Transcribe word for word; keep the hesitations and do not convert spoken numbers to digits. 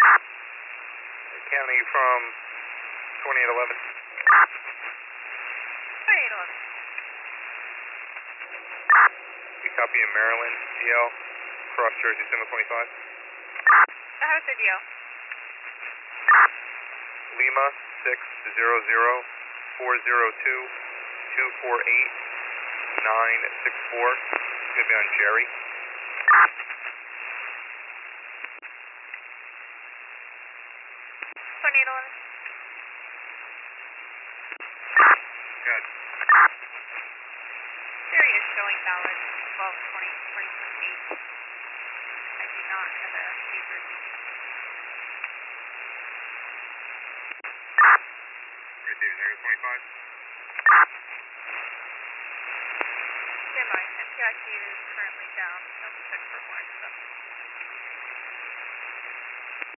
County from twenty-eight eleven. twenty-eight eleven. We copy in Maryland, D L, cross Jersey, Simo twenty-five. How is the D L? Lima six zero zero four zero two two four eight nine six four. It's going to be on Jerry. twenty-eight eleven. Good. Jerry is showing valid twelve twenty twenty twenty-eight. I do not have a paper. Receiving Area twenty-five. Stand by. M P I Q is currently down. I'll check for more stuff.